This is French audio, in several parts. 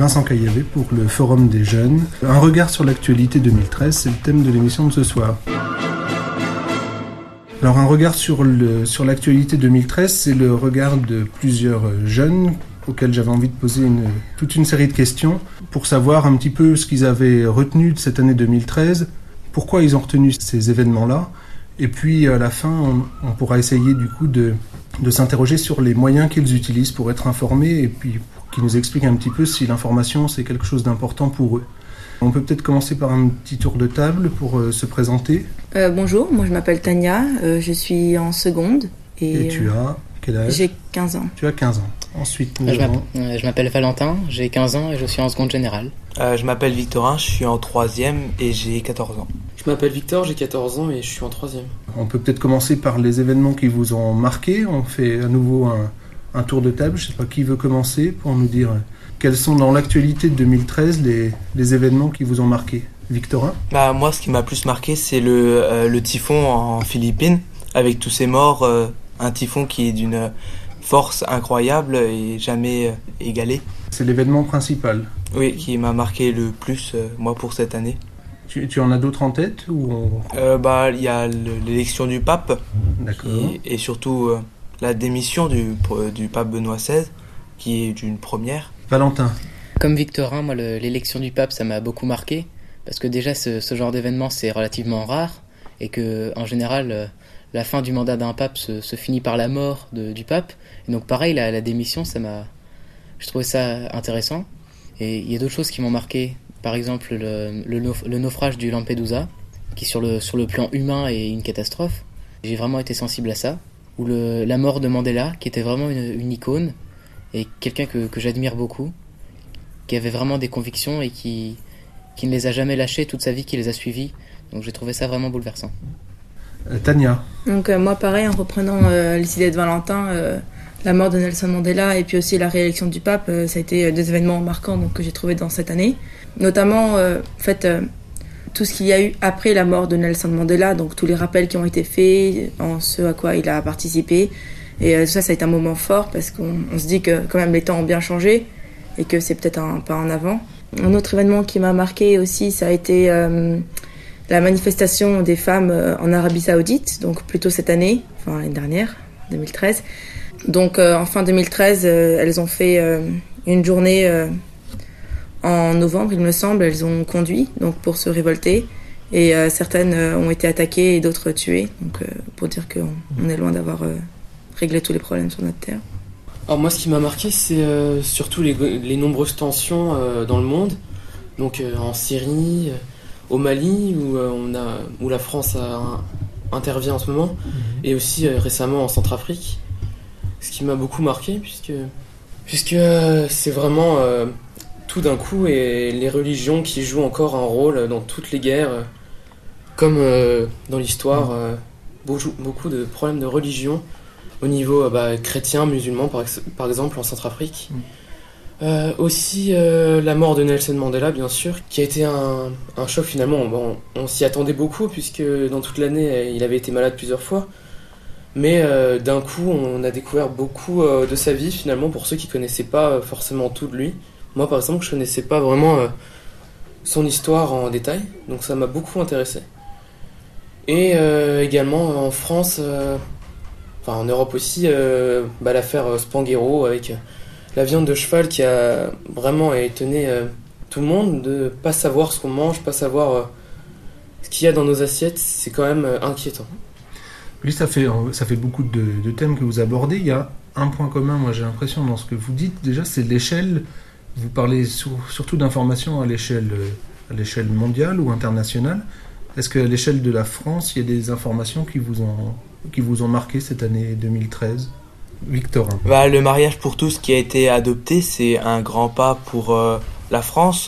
Vincent Caillavet pour le Forum des Jeunes. Un regard sur l'actualité 2013, c'est le thème de l'émission de ce soir. Alors un regard sur l'actualité 2013, c'est le regard de plusieurs jeunes auxquels j'avais envie de poser toute une série de questions pour savoir un petit peu ce qu'ils avaient retenu de cette année 2013, pourquoi ils ont retenu ces événements-là, et puis à la fin, on pourra essayer du coup de s'interroger sur les moyens qu'ils utilisent pour être informés et puis pour qu'ils nous expliquent un petit peu si l'information c'est quelque chose d'important pour eux. On peut peut-être commencer par un petit tour de table pour se présenter. Bonjour, moi je m'appelle Tania, je suis en seconde. Et tu as quel âge ? J'ai 15 ans. Tu as 15 ans. Ensuite, je m'appelle Valentin, j'ai 15 ans et je suis en seconde générale. Je m'appelle Victorin, je suis en 3e et j'ai 14 ans. Je m'appelle Victor, j'ai 14 ans et je suis en 3e. On peut peut-être commencer par les événements qui vous ont marqué. On fait à nouveau un tour de table. Je ne sais pas qui veut commencer pour nous dire quels sont dans l'actualité de 2013 les événements qui vous ont marqué. Victorin ? Moi, ce qui m'a plus marqué, c'est le typhon en Philippines, avec tous ces morts. Un typhon qui est d'une force incroyable et jamais égalée. C'est l'événement principal. Oui, qui m'a marqué le plus, moi, pour cette année. Tu en as d'autres en tête ou il y a l'élection du pape. D'accord. Et surtout la démission du pape Benoît XVI, qui est une première. Valentin. Comme Victorin, moi, l'élection du pape, ça m'a beaucoup marqué, parce que déjà, ce genre d'événement, c'est relativement rare, et que en général, la fin du mandat d'un pape se finit par la mort du pape. Et donc pareil, la démission, je trouvais ça intéressant. Et il y a d'autres choses qui m'ont marqué. Par exemple, le naufrage du Lampedusa, qui sur le plan humain est une catastrophe. J'ai vraiment été sensible à ça. Ou la mort de Mandela, qui était vraiment une icône, et quelqu'un que j'admire beaucoup, qui avait vraiment des convictions et qui ne les a jamais lâchées toute sa vie, qui les a suivies. Donc j'ai trouvé ça vraiment bouleversant. Tania. Donc moi pareil, en reprenant les idées de Valentin, la mort de Nelson Mandela et puis aussi la réélection du pape, ça a été des événements marquants que j'ai trouvé dans cette année. Notamment tout ce qu'il y a eu après la mort de Nelson Mandela, donc tous les rappels qui ont été faits, en ce à quoi il a participé. Et tout ça a été un moment fort parce qu'on se dit que quand même les temps ont bien changé et que c'est peut-être un pas en avant. Un autre événement qui m'a marqué aussi, ça a été la manifestation des femmes en Arabie Saoudite, donc plutôt cette année, enfin l'année dernière, 2013. Donc en fin 2013, elles ont fait une journée en novembre, il me semble, elles ont conduit donc pour se révolter et certaines ont été attaquées et d'autres tuées, donc pour dire qu'on est loin d'avoir réglé tous les problèmes sur notre terre. Alors moi, ce qui m'a marqué, c'est surtout les nombreuses tensions dans le monde, donc en Syrie, au Mali, où la France intervient en ce moment, et aussi récemment en Centrafrique. Ce qui m'a beaucoup marqué, puisque c'est vraiment tout d'un coup, et les religions qui jouent encore un rôle dans toutes les guerres, comme dans l'histoire, beaucoup de problèmes de religion au niveau chrétien, musulman, par exemple en Centrafrique. Aussi la mort de Nelson Mandela, bien sûr, qui a été un choc finalement. Bon, on s'y attendait beaucoup, puisque dans toute l'année, il avait été malade plusieurs fois. Mais d'un coup, on a découvert beaucoup de sa vie, finalement, pour ceux qui ne connaissaient pas forcément tout de lui. Moi, par exemple, je ne connaissais pas vraiment son histoire en détail, donc ça m'a beaucoup intéressé. Et également en France, en Europe aussi, l'affaire Spanghero avec la viande de cheval qui a vraiment étonné tout le monde, de ne pas savoir ce qu'on mange, pas savoir ce qu'il y a dans nos assiettes, c'est quand même inquiétant. Oui, ça fait beaucoup de thèmes que vous abordez. Il y a un point commun, moi j'ai l'impression, dans ce que vous dites. Déjà, c'est l'échelle. Vous parlez surtout d'informations à l'échelle mondiale ou internationale. Est-ce qu'à l'échelle de la France, il y a des informations qui vous ont marqué cette année 2013 ? Victorin. Le mariage pour tous qui a été adopté, c'est un grand pas pour la France.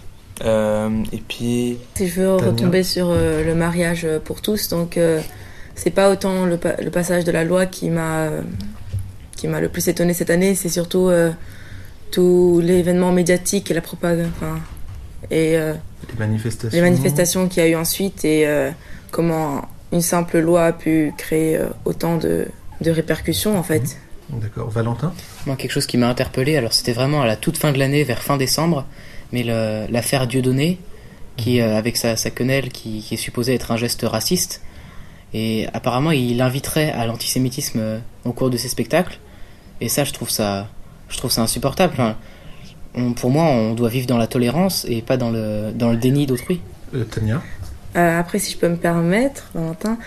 Et puis... Si je veux retomber sur le mariage pour tous, donc c'est pas autant le passage de la loi qui m'a le plus étonné cette année, c'est surtout tout l'événement médiatique et la propagande, et les manifestations qu'il y a eu ensuite et comment une simple loi a pu créer autant de répercussions en fait. D'accord. Valentin ? Moi, quelque chose qui m'a interpellé, alors c'était vraiment à la toute fin de l'année, vers fin décembre, mais l'affaire Dieudonné, qui avec sa quenelle, qui est supposée être un geste raciste, et apparemment il inviterait à l'antisémitisme au cours de ses spectacles, et ça je trouve ça insupportable. Enfin, pour moi, on doit vivre dans la tolérance et pas dans le déni d'autrui. Tania ? Après, si je peux me permettre, Valentin,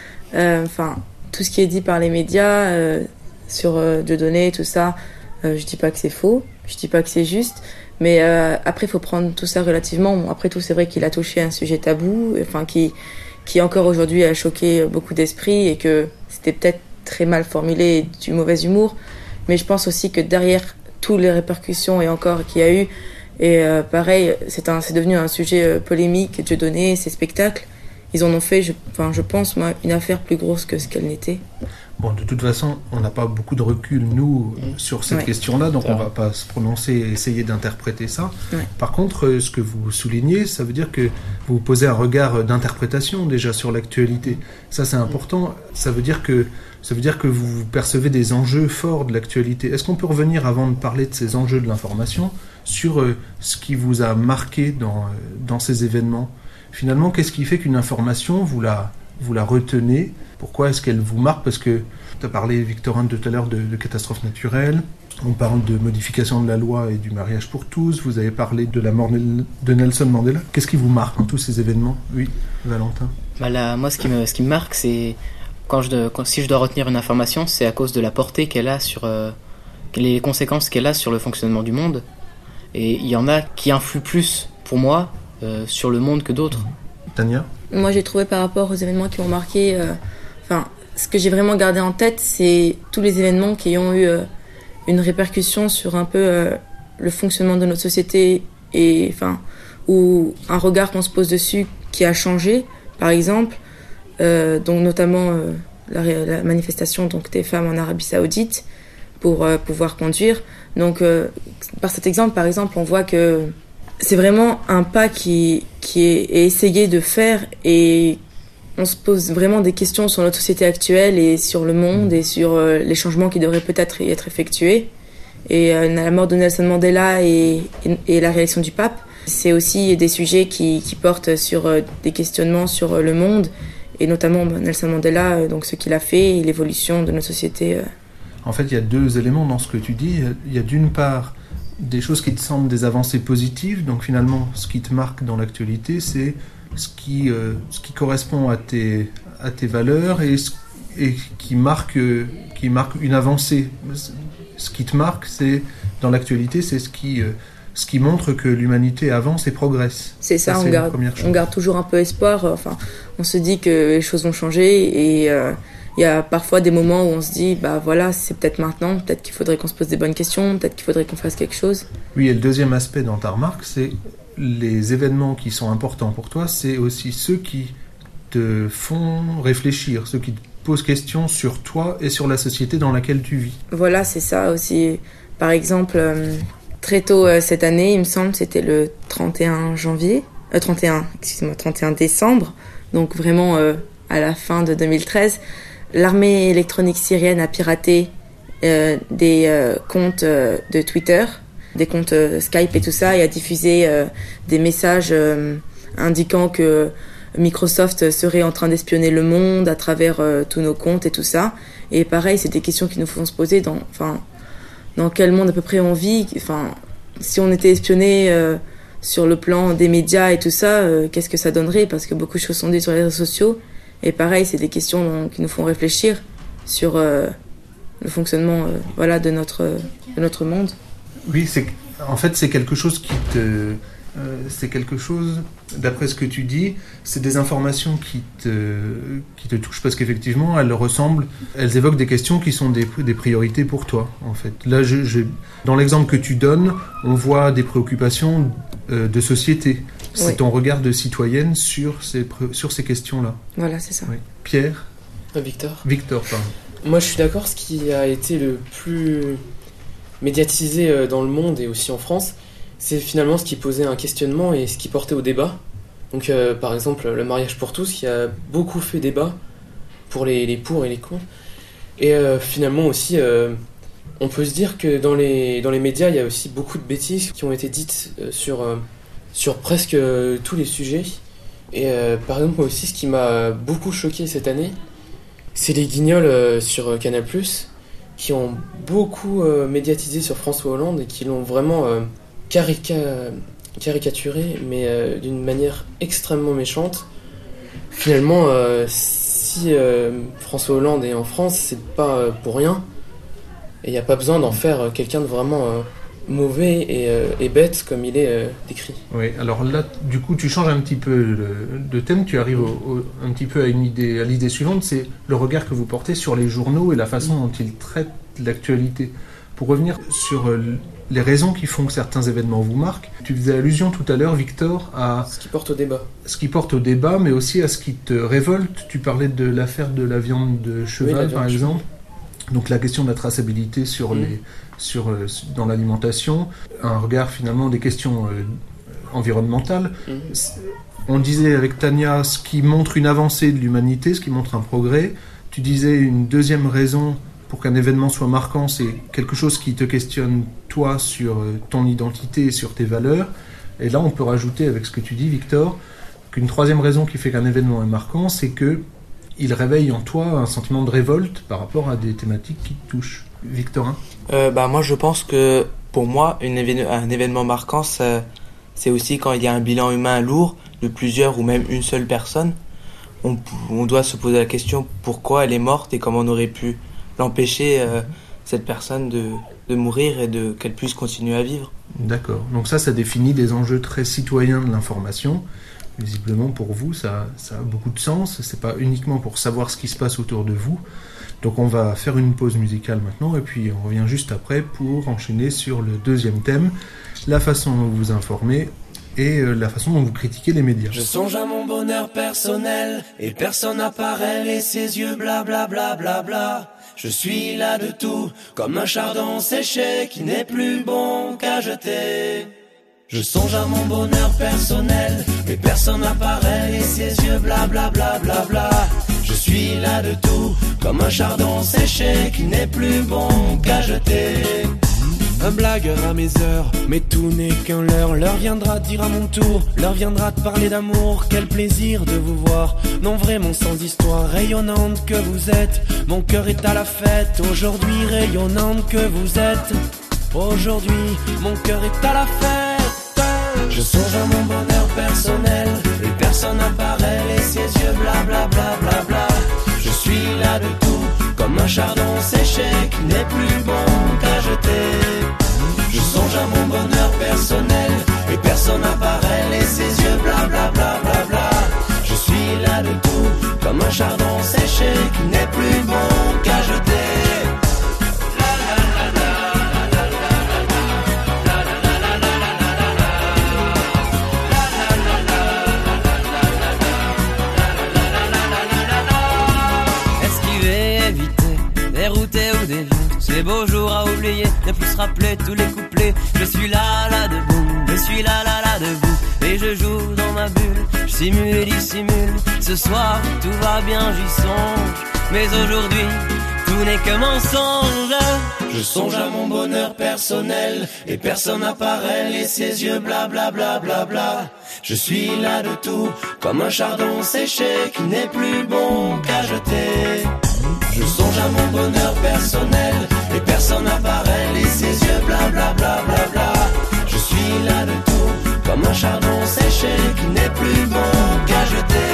tout ce qui est dit par les médias sur Dieudonné et tout ça, je dis pas que c'est faux, je dis pas que c'est juste, mais après, il faut prendre tout ça relativement. Bon, après tout, c'est vrai qu'il a touché un sujet tabou, qui encore aujourd'hui a choqué beaucoup d'esprits et que c'était peut-être très mal formulé et du mauvais humour, mais je pense aussi que derrière toutes les répercussions et encore qu'il y a eu, et pareil, c'est devenu un sujet polémique, Dieudonné, ses spectacles, ils en ont fait, je pense, moi, une affaire plus grosse que ce qu'elle n'était. Bon, de toute façon, on n'a pas beaucoup de recul, nous, sur cette question-là, donc on ne va pas se prononcer et essayer d'interpréter ça. Ouais. Par contre, ce que vous soulignez, ça veut dire que vous posez un regard d'interprétation déjà sur l'actualité. Ça, c'est important. Ça veut dire que vous percevez des enjeux forts de l'actualité. Est-ce qu'on peut revenir, avant de parler de ces enjeux de l'information, sur ce qui vous a marqué dans ces événements ? Finalement, qu'est-ce qui fait qu'une information, vous la retenez ? Pourquoi est-ce qu'elle vous marque ? Parce que tu as parlé, Victorin, tout à l'heure de catastrophes naturelles. On parle de modification de la loi et du mariage pour tous. Vous avez parlé de la mort de Nelson Mandela. Qu'est-ce qui vous marque dans tous ces événements ? Oui, Valentin. Moi, ce qui me marque, c'est si je dois retenir une information, c'est à cause de la portée qu'elle a sur les conséquences qu'elle a sur le fonctionnement du monde. Et il y en a qui influent plus, pour moi, sur le monde que d'autres. Tania ? Moi, j'ai trouvé par rapport aux événements qui m'ont marqué, ce que j'ai vraiment gardé en tête, c'est tous les événements qui ont eu une répercussion sur un peu le fonctionnement de notre société et ou un regard qu'on se pose dessus qui a changé. Par exemple, donc notamment la manifestation donc des femmes en Arabie Saoudite pour pouvoir conduire. Donc, par cet exemple, par exemple, on voit que c'est vraiment un pas qui est essayé de faire et on se pose vraiment des questions sur notre société actuelle et sur le monde et sur les changements qui devraient peut-être y être effectués. Et la mort de Nelson Mandela et la réélection du pape, c'est aussi des sujets qui portent sur des questionnements sur le monde et notamment Nelson Mandela, donc ce qu'il a fait et l'évolution de notre société. En fait, il y a deux éléments dans ce que tu dis. Il y a d'une part des choses qui te semblent des avancées positives, donc finalement ce qui te marque dans l'actualité, c'est ce qui correspond à tes valeurs et qui marque une avancée. Ce qui te marque, c'est dans l'actualité, c'est ce qui montre que l'humanité avance et progresse. C'est ça, on garde toujours un peu espoir. On se dit que les choses vont changer et il y a parfois des moments où on se dit, c'est peut-être maintenant, peut-être qu'il faudrait qu'on se pose des bonnes questions, peut-être qu'il faudrait qu'on fasse quelque chose. Oui, et le deuxième aspect dans ta remarque, c'est les événements qui sont importants pour toi, c'est aussi ceux qui te font réfléchir, ceux qui te posent question sur toi et sur la société dans laquelle tu vis. Voilà, c'est ça aussi. Par exemple, très tôt cette année, il me semble, c'était le 31 décembre, donc vraiment à la fin de 2013, l'armée électronique syrienne a piraté des comptes de Twitter, des comptes Skype et tout ça, et a diffusé des messages indiquant que Microsoft serait en train d'espionner le monde à travers tous nos comptes et tout ça. Et pareil, c'est des questions qui nous font se poser dans quel monde à peu près on vit. Si on était espionné sur le plan des médias et tout ça, qu'est-ce que ça donnerait ? Parce que beaucoup de choses sont dites sur les réseaux sociaux. Et pareil, c'est des questions qui nous font réfléchir sur le fonctionnement de notre monde. Oui, c'est quelque chose c'est quelque chose, d'après ce que tu dis, c'est des informations qui te touchent parce qu'effectivement, elles évoquent des questions qui sont des priorités pour toi, en fait. Là, dans l'exemple que tu donnes, on voit des préoccupations de société. C'est ton regard de citoyenne sur ces questions-là. Voilà, c'est ça. Oui. Pierre ? Victor, pardon. Moi, je suis d'accord, ce qui a été le plus médiatisé dans le monde et aussi en France, c'est finalement ce qui posait un questionnement et ce qui portait au débat. Donc, par exemple, le mariage pour tous, qui a beaucoup fait débat pour les pour et les contre. Et finalement aussi, On peut se dire que dans les médias, il y a aussi beaucoup de bêtises qui ont été dites sur presque tous les sujets. Et par exemple, moi aussi, ce qui m'a beaucoup choqué cette année, c'est les guignols sur Canal+, qui ont beaucoup médiatisé sur François Hollande et qui l'ont vraiment caricaturé, mais d'une manière extrêmement méchante. Finalement, si François Hollande est en France, c'est pas pour rien. Et il n'y a pas besoin d'en faire quelqu'un de vraiment mauvais et bête comme il est décrit. Oui, alors là, du coup, tu changes un petit peu de thème, tu arrives un petit peu à l'idée suivante, c'est le regard que vous portez sur les journaux et la façon dont ils traitent l'actualité. Pour revenir sur les raisons qui font que certains événements vous marquent, tu faisais allusion tout à l'heure, Victor, à ce qui porte au débat. Ce qui porte au débat, mais aussi à ce qui te révolte. Tu parlais de l'affaire de la viande de cheval, par exemple. Donc la question de la traçabilité dans l'alimentation, un regard finalement des questions environnementales. On disait avec Tania ce qui montre une avancée de l'humanité, ce qui montre un progrès. Tu disais une deuxième raison pour qu'un événement soit marquant, c'est quelque chose qui te questionne toi sur ton identité et sur tes valeurs. Et là on peut rajouter avec ce que tu dis, Victor, qu'une troisième raison qui fait qu'un événement est marquant, c'est que il réveille en toi un sentiment de révolte par rapport à des thématiques qui te touchent. Victorin ? Moi, je pense que pour moi, un événement marquant, c'est aussi quand il y a un bilan humain lourd de plusieurs ou même une seule personne. On doit se poser la question pourquoi elle est morte et comment on aurait pu l'empêcher, cette personne, de mourir et qu'elle puisse continuer à vivre. D'accord. Donc ça définit des enjeux très citoyens de l'information. Visiblement, pour vous, ça a beaucoup de sens. C'est pas uniquement pour savoir ce qui se passe autour de vous. Donc on va faire une pause musicale maintenant et puis on revient juste après pour enchaîner sur le deuxième thème, la façon dont vous vous informez et la façon dont vous critiquez les médias. Je songe à mon bonheur personnel et personne n'apparaît et ses yeux bla bla bla bla bla. Je suis là de tout comme un chardon séché qui n'est plus bon qu'à jeter. Je songe à mon bonheur personnel, mais personne n'apparaît et ses yeux bla bla bla bla bla. Je suis là de tout, comme un chardon séché qui n'est plus bon qu'à jeter. Un blagueur à mes heures, mais tout n'est qu'un leurre. L'heure viendra de dire à mon tour, l'heure viendra de parler d'amour. Quel plaisir de vous voir, non vraiment sans histoire. Rayonnante que vous êtes, mon cœur est à la fête. Aujourd'hui rayonnante que vous êtes, aujourd'hui mon cœur est à la fête. Je songe à mon bonheur personnel et personne n'apparaît et ses yeux bla bla bla bla bla. Je suis là de tout comme un chardon séché qui n'est plus bon qu'à jeter. Je songe à mon bonheur personnel et personne n'apparaît et ses yeux bla bla bla bla bla. Je suis là de tout comme un chardon séché qui n'est plus bon qu'à jeter. Ces beaux jours à oublier, ne plus se rappeler tous les couplets. Je suis là, là debout, je suis là, là, là debout. Et je joue dans ma bulle, je simule et dissimule. Ce soir, tout va bien, j'y songe. Mais aujourd'hui, tout n'est que mensonge. Je songe à mon bonheur personnel et personne n'apparaît et ses yeux bla bla bla bla bla. Je suis là de tout, comme un chardon séché qui n'est plus bon qu'à jeter. Je songe à mon bonheur personnel et personne n'apparaît et ses yeux bla bla bla bla bla. Je suis là de tout, comme un chardon séché qui n'est plus bon qu'à jeter.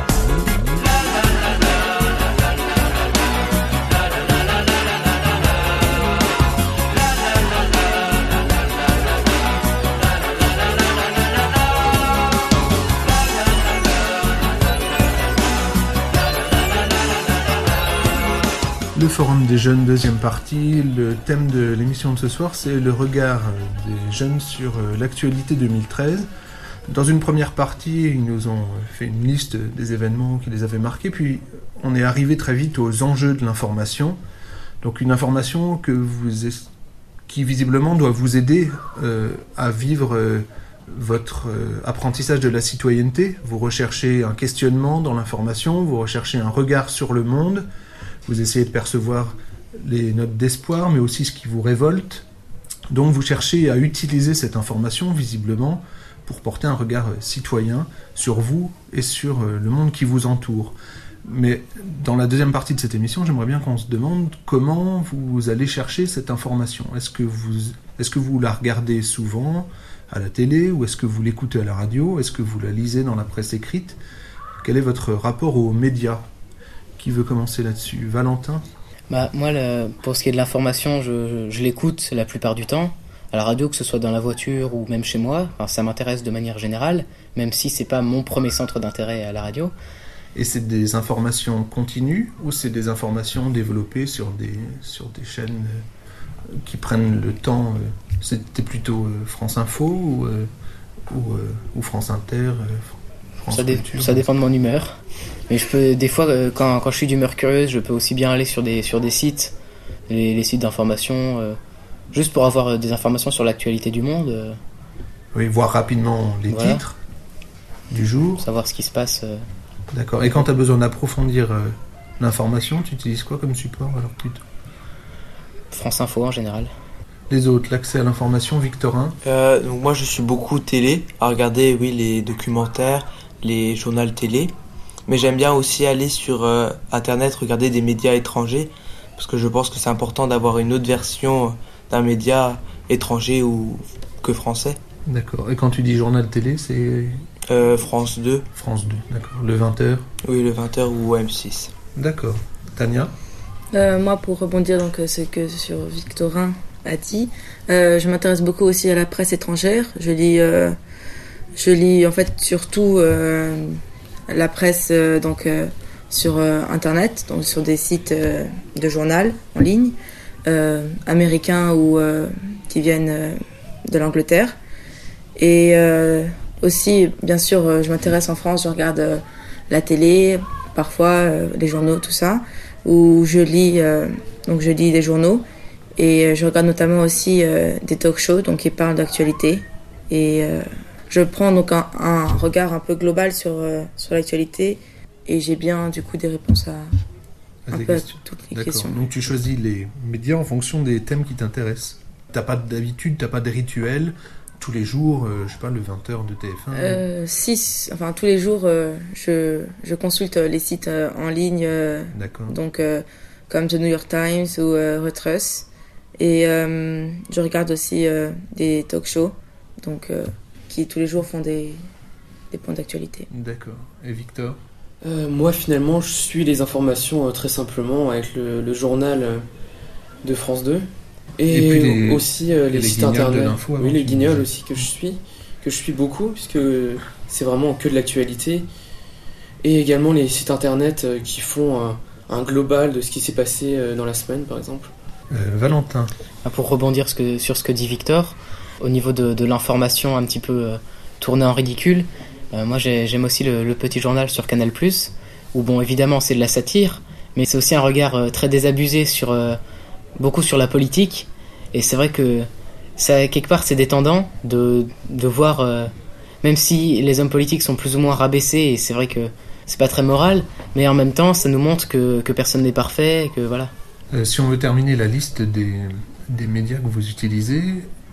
Le Forum des jeunes, deuxième partie. Le thème de l'émission de ce soir, c'est le regard des jeunes sur l'actualité 2013. Dans une première partie, ils nous ont fait une liste des événements qui les avaient marqués, puis on est arrivé très vite aux enjeux de l'information. Donc une information qui visiblement doit vous aider à vivre votre apprentissage de la citoyenneté. Vous recherchez un questionnement dans l'information, vous recherchez un regard sur le monde. Vous essayez de percevoir les notes d'espoir, mais aussi ce qui vous révolte. Donc vous cherchez à utiliser cette information, visiblement, pour porter un regard citoyen sur vous et sur le monde qui vous entoure. Mais dans la deuxième partie de cette émission, j'aimerais bien qu'on se demande comment vous allez chercher cette information. Est-ce que vous la regardez souvent à la télé, ou est-ce que vous l'écoutez à la radio? Est-ce que vous la lisez dans la presse écrite? Quel est votre rapport aux médias? Qui veut commencer là-dessus? Valentin? Moi, pour ce qui est de l'information, je l'écoute la plupart du temps, à la radio, que ce soit dans la voiture ou même chez moi. Enfin, ça m'intéresse de manière générale, même si c'est pas mon premier centre d'intérêt à la radio. Et c'est des informations continues, ou c'est des informations développées sur des chaînes qui prennent le temps? C'était plutôt France Info ou France Inter, France Culture? Ça dépend de mon humeur. Mais je peux, des fois, quand je suis d'humeur curieuse, je peux aussi bien aller sur des sites, les sites d'information, juste pour avoir des informations sur l'actualité du monde. Oui, voir rapidement les titres du jour. Savoir ce qui se passe. D'accord. Et quand tu as besoin d'approfondir l'information, tu utilises quoi comme support alors plutôt? France Info en général. Les autres, l'accès à l'information, Victorin? Donc moi je suis beaucoup télé, à regarder les documentaires, les journaux télé. Mais j'aime bien aussi aller sur internet, regarder des médias étrangers, parce que je pense que c'est important d'avoir une autre version d'un média étranger ou que français. D'accord. Et quand tu dis journal télé, c'est France 2. France 2, d'accord. Le 20h? Oui, le 20h ou M6. D'accord. Tania? Moi, pour rebondir donc ce que sur Victorin a dit, je m'intéresse beaucoup aussi à la presse étrangère. Je lis en fait surtout la presse sur internet, donc sur des sites de journal en ligne, américains ou qui viennent de l'Angleterre. Et aussi, bien sûr, je m'intéresse en France, je regarde la télé, parfois les journaux, tout ça, où je lis des journaux. Et je regarde notamment aussi des talk shows qui parlent d'actualité. Et je prends donc un regard un peu global sur l'actualité. Et j'ai bien du coup des réponses à toutes les questions. Donc tu choisis les médias en fonction des thèmes qui t'intéressent. T'as pas d'habitude, t'as pas de rituel tous les jours, je sais pas, le 20h de TF1? Si, enfin tous les jours, je consulte les sites en ligne. D'accord. Donc comme The New York Times ou Reuters. Et je regarde aussi des talk shows, qui tous les jours font des points d'actualité. D'accord. Et Victor? Moi, finalement, je suis les informations très simplement avec le journal de France 2 et aussi les sites internet. Oui, les guignols aussi que je suis beaucoup, puisque c'est vraiment que de l'actualité. Et également les sites internet qui font un global de ce qui s'est passé dans la semaine, par exemple. Valentin? Pour rebondir sur ce que dit Victor, au niveau de l'information un petit peu tournée en ridicule, moi j'aime aussi le petit journal sur Canal+, où bon évidemment c'est de la satire, mais c'est aussi un regard très désabusé beaucoup sur la politique, et c'est vrai que ça, quelque part c'est détendant de voir, même si les hommes politiques sont plus ou moins rabaissés, et c'est vrai que c'est pas très moral, mais en même temps ça nous montre que personne n'est parfait, et que voilà. Si on veut terminer la liste des médias que vous utilisez,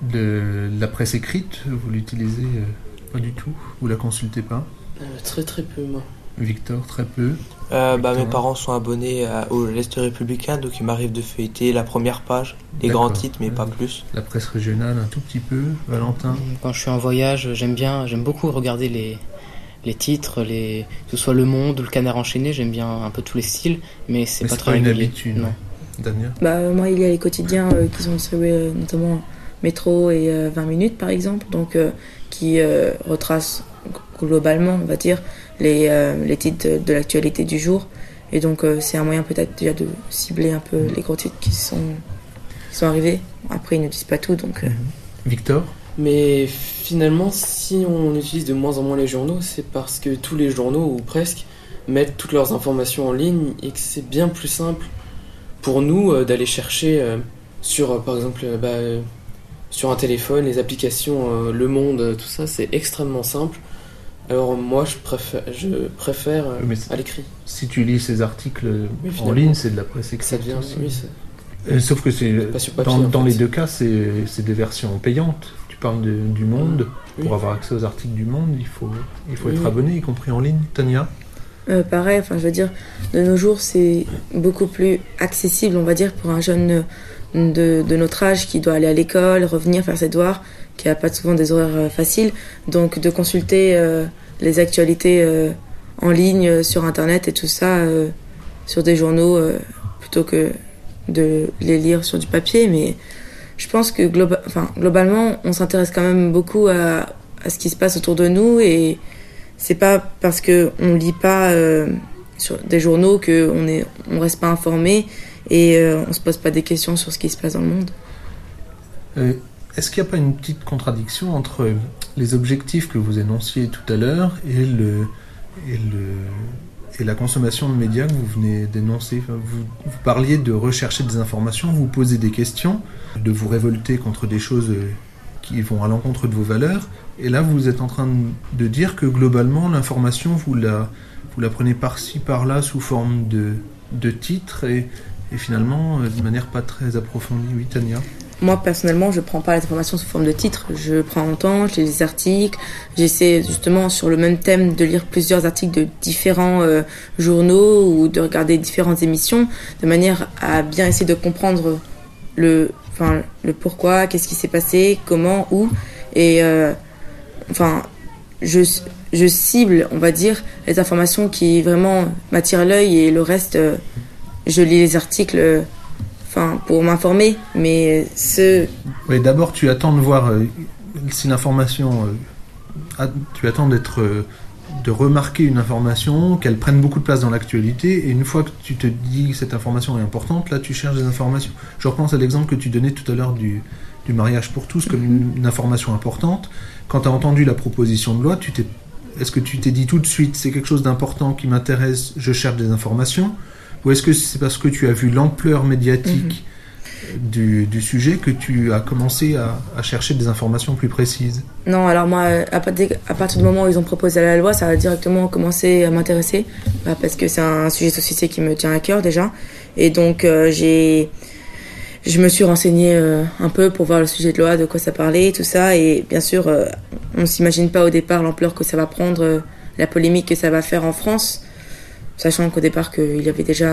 la presse écrite, vous l'utilisez pas du tout? Vous la consultez pas? Très très peu, moi. Victor, très peu. Mes parents sont abonnés au l'Est républicain, donc il m'arrive de feuilleter la première page, les grands titres, mais pas plus. La presse régionale, un tout petit peu. Valentin? Quand je suis en voyage, j'aime beaucoup regarder les titres, que ce soit Le Monde ou Le Canard enchaîné, j'aime bien un peu tous les styles, mais c'est pas très régulier. Une habitude, non. Daniel? Moi, il y a les quotidiens qui sont distribués, notamment Métro et 20 minutes, par exemple, qui retracent globalement, on va dire, les titres de l'actualité du jour. Et donc, c'est un moyen peut-être déjà de cibler un peu les gros titres qui sont arrivés. Après, ils ne disent pas tout, donc... Victor? Mais finalement, si on utilise de moins en moins les journaux, c'est parce que tous les journaux, ou presque, mettent toutes leurs informations en ligne et que c'est bien plus simple pour nous d'aller chercher par exemple, sur un téléphone, les applications Le Monde, tout ça, c'est extrêmement simple. Alors moi, je préfère à l'écrit. Si tu lis ces articles en ligne, c'est de la presse écrite. Ça devient, Sauf que c'est Pas sur papier, dans en fait. les deux cas, c'est des versions payantes. Tu parles du Monde. Pour avoir accès aux articles du Monde, il faut être abonné, y compris en ligne. Tania? Pareil, je veux dire, de nos jours, c'est beaucoup plus accessible, on va dire, pour un jeune de notre âge qui doit aller à l'école, revenir, faire ses devoirs, qui n'a pas souvent des horaires faciles. Donc, de consulter les actualités en ligne, sur Internet et tout ça, sur des journaux, plutôt que de les lire sur du papier. Mais je pense que globalement, on s'intéresse quand même beaucoup à ce qui se passe autour de nous, et c'est pas parce qu'on lit pas sur des journaux qu'on reste pas informé et on se pose pas des questions sur ce qui se passe dans le monde. Est-ce qu'il n'y a pas une petite contradiction entre les objectifs que vous énonciez tout à l'heure et la consommation de médias que vous venez d'énoncer? Vous parliez de rechercher des informations, vous posez des questions, de vous révolter contre des choses qui vont à l'encontre de vos valeurs, et là vous êtes en train de dire que globalement l'information vous la prenez par-ci par-là sous forme de titres et finalement de manière pas très approfondie. Oui, Tania? Moi personnellement, je prends pas l'information sous forme de titres. Je prends mon temps, je lis des articles, j'essaie justement sur le même thème de lire plusieurs articles de différents journaux ou de regarder différentes émissions, de manière à bien essayer de comprendre le pourquoi, qu'est-ce qui s'est passé, comment, où, et je cible, on va dire, les informations qui vraiment m'attirent l'œil, et le reste, je lis les articles pour m'informer, mais Oui, d'abord tu attends de voir si l'information... tu attends de remarquer une information, qu'elle prenne beaucoup de place dans l'actualité, et une fois que tu te dis que cette information est importante, là tu cherches des informations. Je repense à l'exemple que tu donnais tout à l'heure du mariage pour tous comme une information importante. Quand tu as entendu la proposition de loi, est-ce que tu t'es dit tout de suite c'est quelque chose d'important qui m'intéresse, je cherche des informations, ou est-ce que c'est parce que tu as vu l'ampleur médiatique du sujet que tu as commencé à chercher des informations plus précises? Non, alors moi, à partir du moment où ils ont proposé la loi, ça a directement commencé à m'intéresser, parce que c'est un sujet de société qui me tient à cœur déjà, et donc je me suis renseignée un peu pour voir le sujet de loi, de quoi ça parlait, tout ça, et bien sûr, on ne s'imagine pas au départ l'ampleur que ça va prendre, la polémique que ça va faire en France, sachant qu'au départ qu'il y avait déjà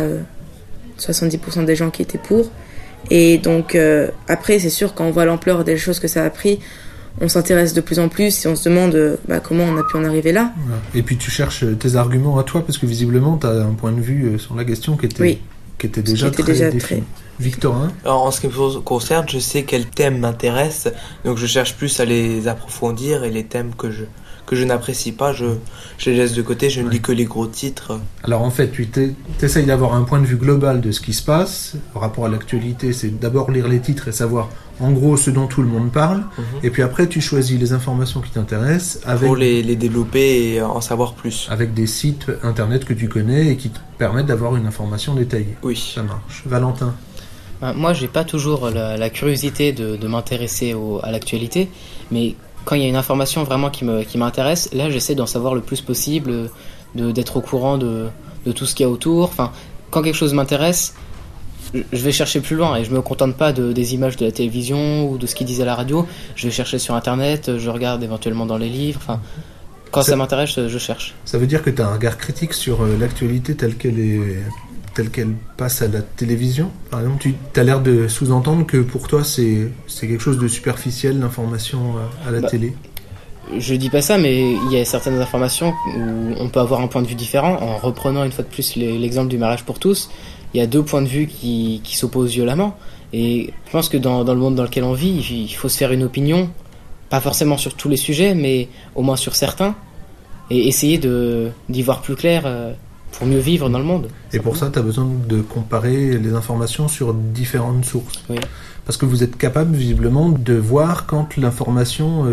70% des gens qui étaient pour. Et donc après, c'est sûr, quand on voit l'ampleur des choses que ça a pris, on s'intéresse de plus en plus et on se demande comment on a pu en arriver là. Et puis tu cherches tes arguments à toi, parce que visiblement tu as un point de vue sur la question qui était déjà très défini. Victorin? Alors, en ce qui me concerne, je sais quels thèmes m'intéressent, donc je cherche plus à les approfondir, et les thèmes que je n'apprécie pas, je les laisse de côté, je ne lis que les gros titres. Alors en fait, tu essayes d'avoir un point de vue global de ce qui se passe. Par rapport à l'actualité, c'est d'abord lire les titres et savoir en gros ce dont tout le monde parle, et puis après tu choisis les informations qui t'intéressent pour les développer et en savoir plus. Avec des sites internet que tu connais et qui te permettent d'avoir une information détaillée. Oui. Ça marche. Valentin? Moi, j'ai pas toujours la curiosité de m'intéresser à l'actualité, mais quand il y a une information vraiment qui m'intéresse, là j'essaie d'en savoir le plus possible, d'être au courant de tout ce qu'il y a autour. Enfin, quand quelque chose m'intéresse, je vais chercher plus loin et je me contente pas des images de la télévision ou de ce qu'ils disent à la radio. Je vais chercher sur internet, je regarde éventuellement dans les livres. Enfin, quand ça m'intéresse, je cherche. Ça veut dire que tu as un regard critique sur l'actualité telle qu'elle passe à la télévision. Par exemple, tu as l'air de sous-entendre que pour toi c'est quelque chose de superficiel, l'information à la télé. Je dis pas ça, mais il y a certaines informations où on peut avoir un point de vue différent. En reprenant une fois de plus l'exemple du mariage pour tous, il y a deux points de vue qui s'opposent violemment. Et je pense que dans le monde dans lequel on vit, il faut se faire une opinion, pas forcément sur tous les sujets, mais au moins sur certains, et essayer d'y voir plus clair pour mieux vivre dans le monde. Et pour ça, tu as besoin de comparer les informations sur différentes sources. Oui. Parce que vous êtes capable, visiblement, de voir quand l'information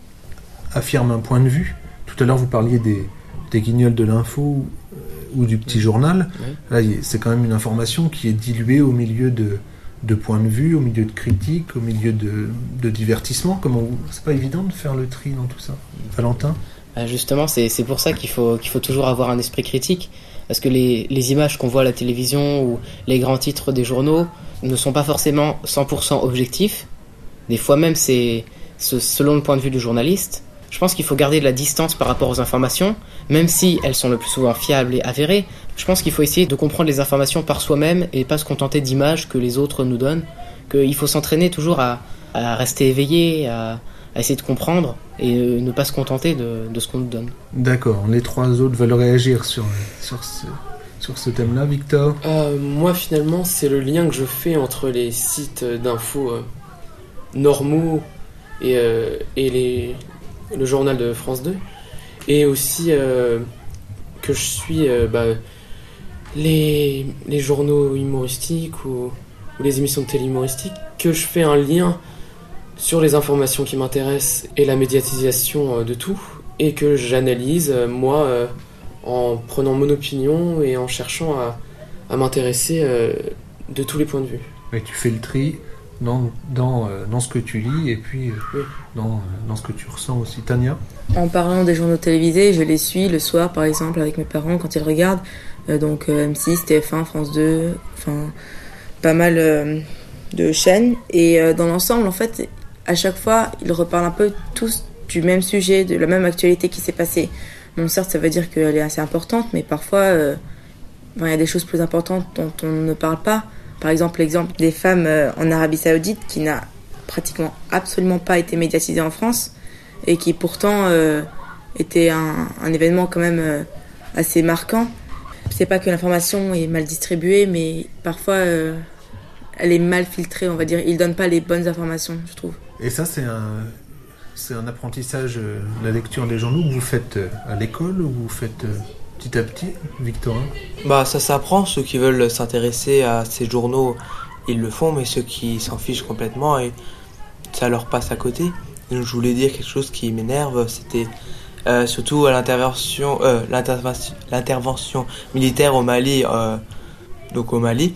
affirme un point de vue. Tout à l'heure, vous parliez des guignols de l'info ou du petit journal. Oui. Là, c'est quand même une information qui est diluée au milieu de points de vue, au milieu de critiques, au milieu de divertissement. C'est pas évident de faire le tri dans tout ça. Valentin? Justement, c'est pour ça qu'il faut toujours avoir un esprit critique, parce que les images qu'on voit à la télévision ou les grands titres des journaux ne sont pas forcément 100% objectifs. Des fois même, c'est selon le point de vue du journaliste. Je pense qu'il faut garder de la distance par rapport aux informations, même si elles sont le plus souvent fiables et avérées. Je pense qu'il faut essayer de comprendre les informations par soi-même et pas se contenter d'images que les autres nous donnent. Qu'il faut s'entraîner toujours à rester éveillé, à essayer de comprendre et ne pas se contenter de ce qu'on nous donne. D'accord. Les trois autres veulent réagir sur ce thème-là. Victor ? Moi, finalement, c'est le lien que je fais entre les sites d'infos normaux et le journal de France 2, et aussi que je suis les journaux humoristiques ou les émissions de télé humoristiques, que je fais un lien sur les informations qui m'intéressent et la médiatisation de tout, et que j'analyse, moi, en prenant mon opinion et en cherchant à m'intéresser de tous les points de vue. Mais tu fais le tri dans ce que tu lis et puis oui. dans ce que tu ressens aussi. Tania ? En parlant des journaux télévisés, je les suis le soir par exemple avec mes parents quand ils regardent, donc M6, TF1, France 2, enfin pas mal de chaînes, et dans l'ensemble en fait à chaque fois ils reparlent un peu tous du même sujet, de la même actualité qui s'est passée. Bon, certes ça veut dire qu'elle est assez importante, mais parfois il y a des choses plus importantes dont on ne parle pas. Par exemple, l'exemple des femmes en Arabie Saoudite qui n'a pratiquement absolument pas été médiatisé en France et qui pourtant était un événement quand même assez marquant. C'est pas que l'information est mal distribuée, mais parfois elle est mal filtrée, on va dire. Ils donnent pas les bonnes informations, je trouve. Et ça, c'est un apprentissage, la lecture des journaux, que vous faites à l'école ou vous faites petit à petit, Victorin ? Ça s'apprend. Ceux qui veulent s'intéresser à ces journaux, ils le font, mais ceux qui s'en fichent complètement, et ça leur passe à côté. Donc, je voulais dire quelque chose qui m'énerve, c'était surtout à l'intervention militaire au Mali. Donc au Mali,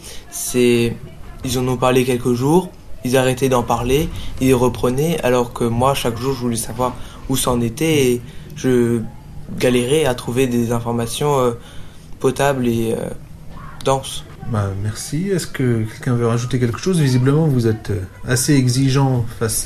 ils en ont parlé quelques jours, ils arrêtaient d'en parler, ils reprenaient, alors que moi, chaque jour, je voulais savoir où c'en était, et je galérer à trouver des informations potables et denses. Merci. Est-ce que quelqu'un veut rajouter quelque chose ? Visiblement, vous êtes assez exigeant face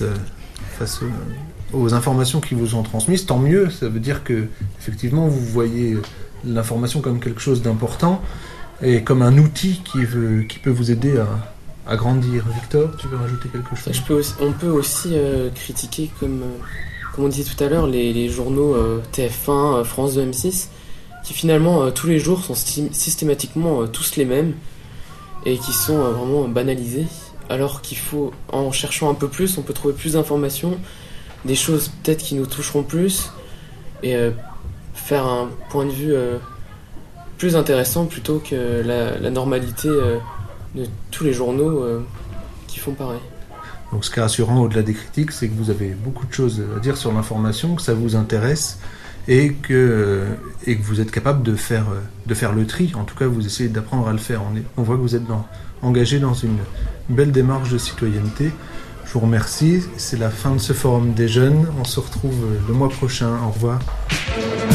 aux informations qui vous sont transmises. Tant mieux, ça veut dire que effectivement, vous voyez l'information comme quelque chose d'important et comme un outil qui peut vous aider à grandir. Victor, tu veux rajouter quelque chose ? On peut aussi critiquer, comme on disait tout à l'heure, les journaux TF1, France 2, M6, qui finalement tous les jours sont systématiquement tous les mêmes et qui sont vraiment banalisés, alors qu'il faut, en cherchant un peu plus, on peut trouver plus d'informations, des choses peut-être qui nous toucheront plus, et faire un point de vue plus intéressant plutôt que la normalité de tous les journaux qui font pareil. Donc ce qui est rassurant au-delà des critiques, c'est que vous avez beaucoup de choses à dire sur l'information, que ça vous intéresse et que vous êtes capable de faire le tri. En tout cas, vous essayez d'apprendre à le faire. On voit que vous êtes engagé dans une belle démarche de citoyenneté. Je vous remercie. C'est la fin de ce forum des jeunes. On se retrouve le mois prochain. Au revoir.